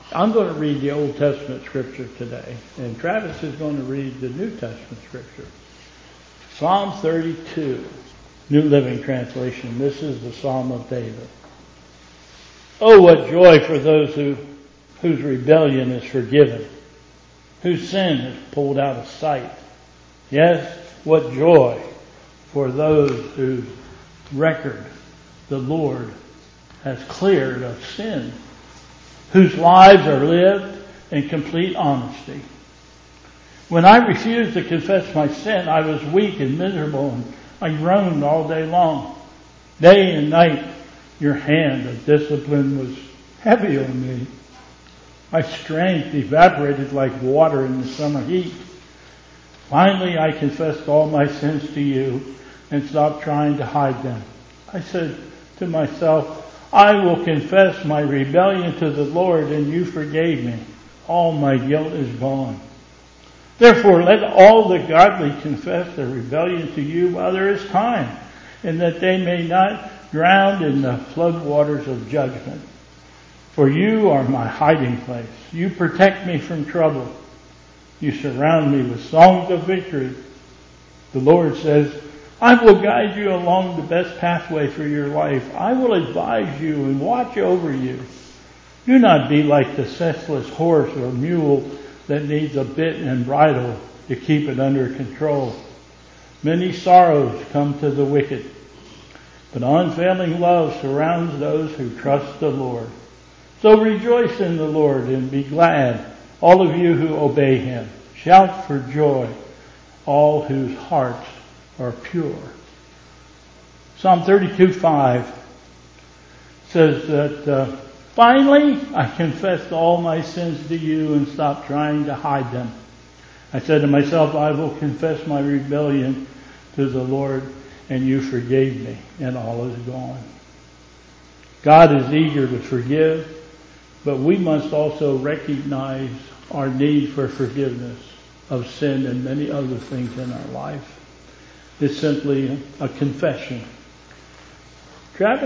I'm going to read the Old Testament scripture today, and Travis is going to read the New Testament scripture. Psalm 32, New Living Translation. This is the Psalm of David. Oh, what joy for those whose rebellion is forgiven, whose sin is pulled out of sight. Yes, what joy for those whose record the Lord has cleared of sin, whose lives are lived in complete honesty. When I refused to confess my sin, I was weak and miserable, and I groaned all day long. Day and night, your hand of discipline was heavy on me. My strength evaporated like water in the summer heat. Finally, I confessed all my sins to you and stopped trying to hide them. I said to myself, I will confess my rebellion to the Lord, and you forgave me. All my guilt is gone. Therefore, let all the godly confess their rebellion to you while there is time, and that they may not drown in the flood waters of judgment. For you are my hiding place. You protect me from trouble. You surround me with songs of victory. The Lord says, I will guide you along the best pathway for your life. I will advise you and watch over you. Do not be like the senseless horse or mule that needs a bit and bridle to keep it under control. Many sorrows come to the wicked, but unfailing love surrounds those who trust the Lord. So rejoice in the Lord and be glad, all of you who obey Him. Shout for joy, all whose hearts are pure. Psalm 32:5 says that finally I confessed all my sins to you and stopped trying to hide them. I said to myself, I will confess my rebellion to the Lord, and you forgave me, and all is gone. God is eager to forgive, but we must also recognize our need for forgiveness of sin and many other things in our life. It's simply a confession. Travis